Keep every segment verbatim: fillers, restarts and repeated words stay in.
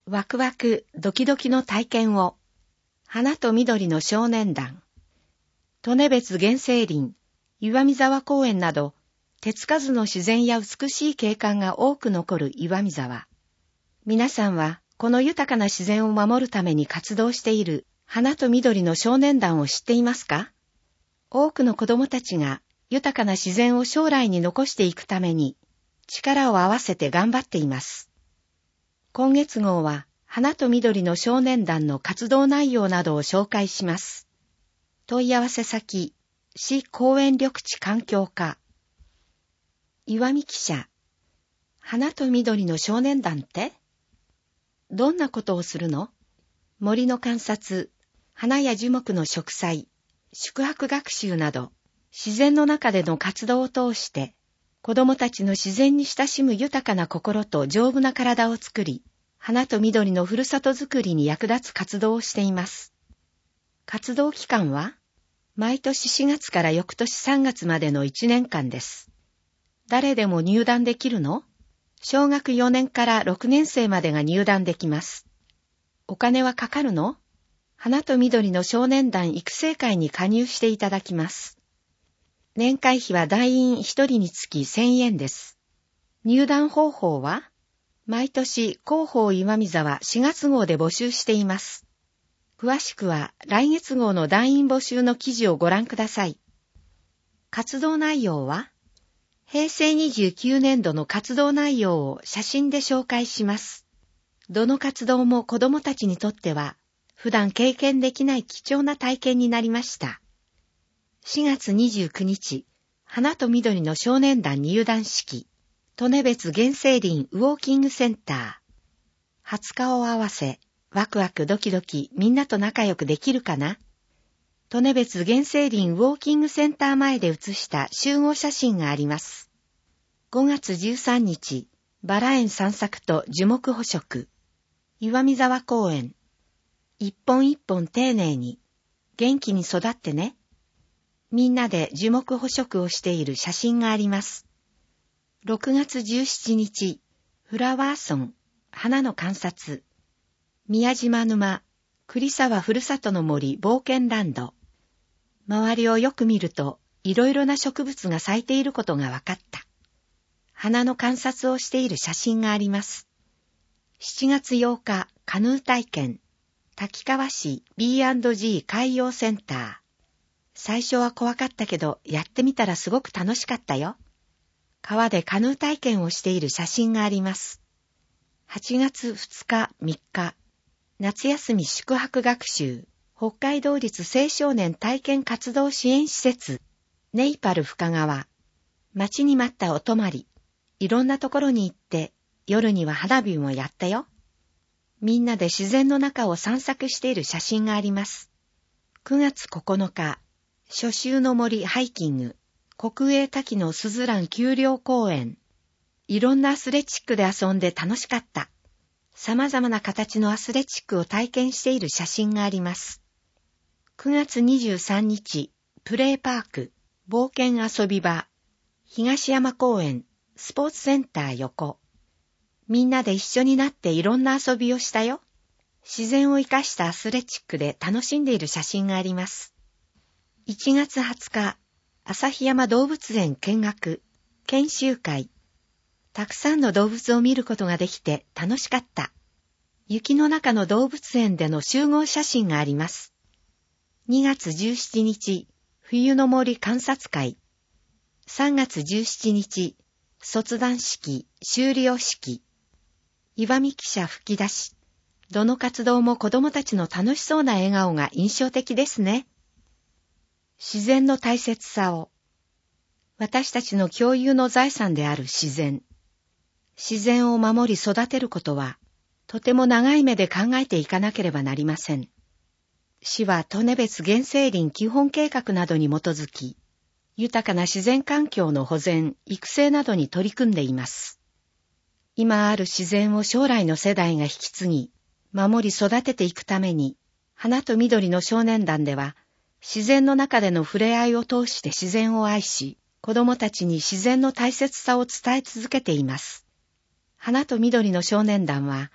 ワクワクドキドキの体験を。花と緑の少年団。利根別原生林、岩見沢公園など、手つかずの自然や美しい景観が多く残る岩見沢。皆さんは、この豊かな自然を守るために活動している花と緑の少年団を知っていますか？多くの子供たちが豊かな自然を将来に残していくために、力を合わせて頑張っています。今月号は、花と緑の少年団の活動内容などを紹介します。問い合わせ先、市公園緑地環境課。岩見記者。花と緑の少年団って？どんなことをするの？森の観察、花や樹木の植栽、宿泊学習など、自然の中での活動を通して、子供たちの自然に親しむ豊かな心と丈夫な体を作り、花と緑のふるさとづくりに役立つ活動をしています。活動期間は、毎年しがつから翌年さんがつまでのいちねんかんです。誰でも入団できるの？小学よねんからろくねんせいまでが入団できます。お金はかかるの？花と緑の少年団育成会に加入していただきます。年会費は団員ひとりにつきせんえんです。入団方法は、毎年広報岩見沢しがつ号で募集しています。詳しくは来月号の団員募集の記事をご覧ください。活動内容は、へいせいにじゅうきゅうねんどの活動内容を写真で紹介します。どの活動も子どもたちにとっては、普段経験できない貴重な体験になりました。しがつにじゅうくにち、花と緑の少年団入団式、利根別原生林ウォーキングセンター。初顔を合わせ、ワクワクドキドキみんなと仲良くできるかな？利根別原生林ウォーキングセンター前で写した集合写真があります。ごがつじゅうさんにち、バラ園散策と樹木捕食。岩見沢公園。一本一本丁寧に、元気に育ってね。みんなで樹木捕食をしている写真があります。ろくがつじゅうしちにち、フラワー村、花の観察。宮島沼、栗沢ふるさとの森冒険ランド。周りをよく見ると、いろいろな植物が咲いていることが分かった。花の観察をしている写真があります。しちがつようか、カヌー体験。滝川市 ビーアンドジー 海洋センター。最初は怖かったけど、やってみたらすごく楽しかったよ。川でカヌー体験をしている写真があります。はちがつふつかみっか、夏休み宿泊学習、北海道立青少年体験活動支援施設、ネイパル深川、待ちに待ったお泊まり、いろんなところに行って、夜には花火もやったよ。みんなで自然の中を散策している写真があります。くがつここのか、初秋の森ハイキング、国営滝のすずらん丘陵公園。いろんなアスレチックで遊んで楽しかった。様々な形のアスレチックを体験している写真があります。くがつにじゅうさんにち、プレイパーク、冒険遊び場、東山公園、スポーツセンター横。みんなで一緒になっていろんな遊びをしたよ。自然を生かしたアスレチックで楽しんでいる写真があります。いちがつはつか、旭山動物園見学、研修会。たくさんの動物を見ることができて楽しかった。雪の中の動物園での集合写真があります。にがつじゅうしちにち、冬の森観察会。さんがつじゅうしちにち、卒団式、修了式。岩見記者吹き出し。どの活動も子供たちの楽しそうな笑顔が印象的ですね。自然の大切さを。私たちの共有の財産である自然。自然を守り育てることは、とても長い目で考えていかなければなりません。市は利根別原生林基本計画などに基づき、豊かな自然環境の保全、育成などに取り組んでいます。今ある自然を将来の世代が引き継ぎ、守り育てていくために、花と緑の少年団では、自然の中での触れ合いを通して自然を愛し、子供たちに自然の大切さを伝え続けています。花と緑の少年団は、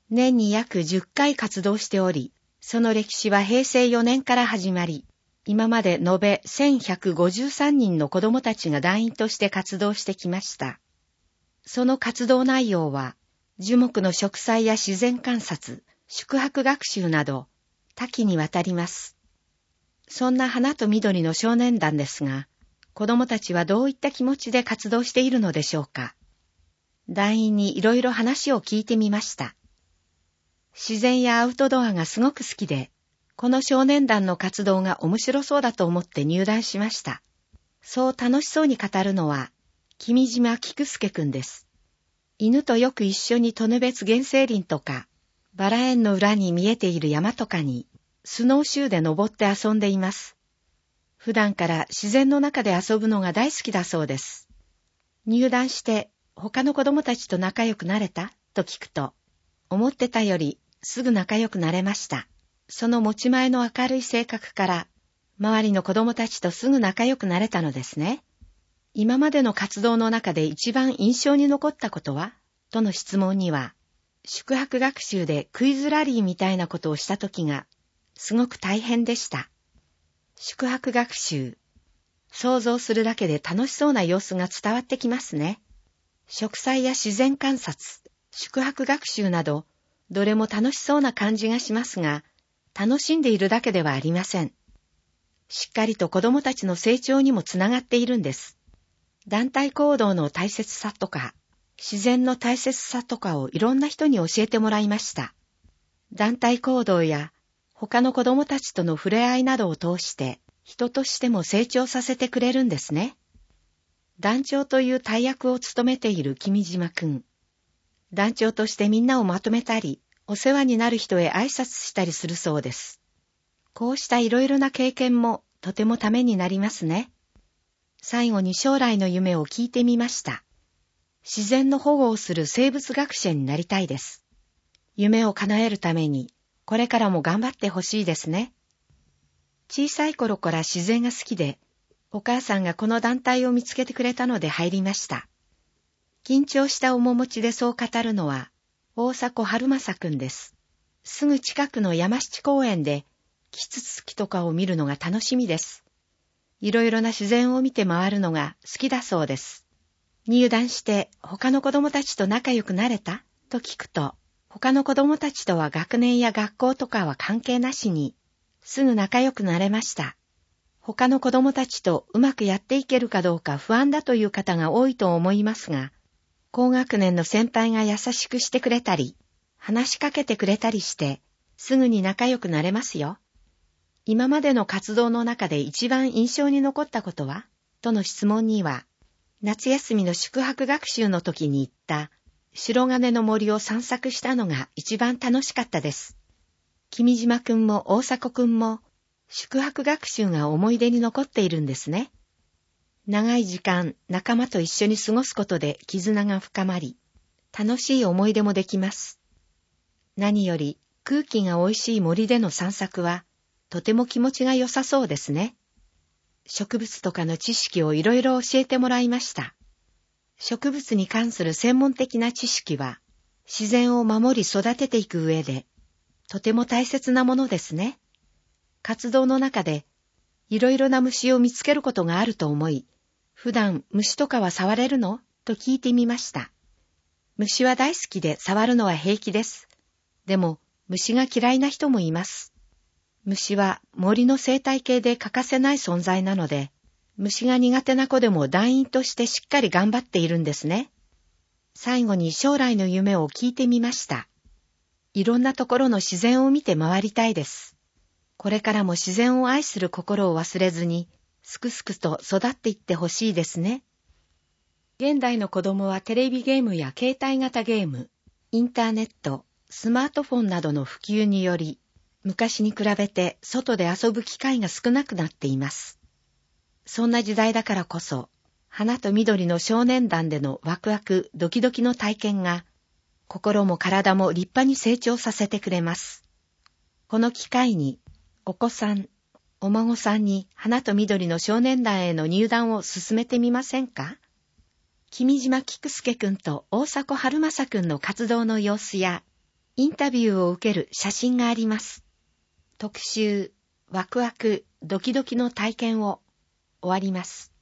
年に約じゅっかい活動しており、その歴史はへいせいよねんから始まり、今まで延べせんひゃくごじゅうさんにんの子供たちが団員として活動してきました。その活動内容は、樹木の植栽や自然観察、宿泊学習など、多岐にわたります。そんな花と緑の少年団ですが、子供たちはどういった気持ちで活動しているのでしょうか。団員にいろいろ話を聞いてみました。自然やアウトドアがすごく好きで、この少年団の活動が面白そうだと思って入団しました。そう楽しそうに語るのは、君島菊介くんです。犬とよく一緒に利根別原生林とか、バラ園の裏に見えている山とかに、スノーシューで登って遊んでいます。普段から自然の中で遊ぶのが大好きだそうです。入団して他の子供たちと仲良くなれたと聞くと、思ってたよりすぐ仲良くなれました。その持ち前の明るい性格から、周りの子供たちとすぐ仲良くなれたのですね。今までの活動の中で一番印象に残ったことはとの質問には、宿泊学習でクイズラリーみたいなことをした時が、すごく大変でした。宿泊学習。想像するだけで楽しそうな様子が伝わってきますね。植栽や自然観察、宿泊学習など、どれも楽しそうな感じがしますが、楽しんでいるだけではありません。しっかりと子供たちの成長にもつながっているんです。団体行動の大切さとか、自然の大切さとかをいろんな人に教えてもらいました。団体行動や他の子供たちとの触れ合いなどを通して人としても成長させてくれるんですね。団長という大役を務めている君島くん。団長としてみんなをまとめたり、お世話になる人へ挨拶したりするそうです。こうしたいろいろな経験もとてもためになりますね。最後に将来の夢を聞いてみました。自然の保護をする生物学者になりたいです。夢を叶えるために、これからも頑張ってほしいですね。小さい頃から自然が好きで、お母さんがこの団体を見つけてくれたので入りました。緊張した面持ちでそう語るのは、大迫春正くんです。すぐ近くの山七公園で、キツツキとかを見るのが楽しみです。いろいろな自然を見て回るのが好きだそうです。入団して他の子供たちと仲良くなれたと聞くと、他の子供たちとは学年や学校とかは関係なしに、すぐ仲良くなれました。他の子供たちとうまくやっていけるかどうか不安だという方が多いと思いますが、高学年の先輩が優しくしてくれたり、話しかけてくれたりして、すぐに仲良くなれますよ。今までの活動の中で一番印象に残ったことはとの質問には、夏休みの宿泊学習の時に行った白金の森を散策したのが一番楽しかったです。君島くんも大迫くんも宿泊学習が思い出に残っているんですね。長い時間仲間と一緒に過ごすことで絆が深まり、楽しい思い出もできます。何より空気が美味しい森での散策はとても気持ちが良さそうですね。植物とかの知識をいろいろ教えてもらいました。植物に関する専門的な知識は自然を守り育てていく上でとても大切なものですね。活動の中でいろいろな虫を見つけることがあると思い、普段虫とかは触れるのと聞いてみました。虫は大好きで触るのは平気です。でも虫が嫌いな人もいます。虫は森の生態系で欠かせない存在なので、虫が苦手な子でも団員としてしっかり頑張っているんですね。最後に将来の夢を聞いてみました。いろんなところの自然を見て回りたいです。これからも自然を愛する心を忘れずに、すくすくと育っていってほしいですね。現代の子供はテレビゲームや携帯型ゲーム、インターネット、スマートフォンなどの普及により、昔に比べて外で遊ぶ機会が少なくなっています。そんな時代だからこそ、花と緑の少年団でのワクワクドキドキの体験が、心も体も立派に成長させてくれます。この機会に、お子さん、お孫さんに花と緑の少年団への入団を進めてみませんか？君島菊介くんと大迫春正くんの活動の様子や、 インタビューを受ける写真があります。特集、ワクワク、ドキドキの体験を終わります。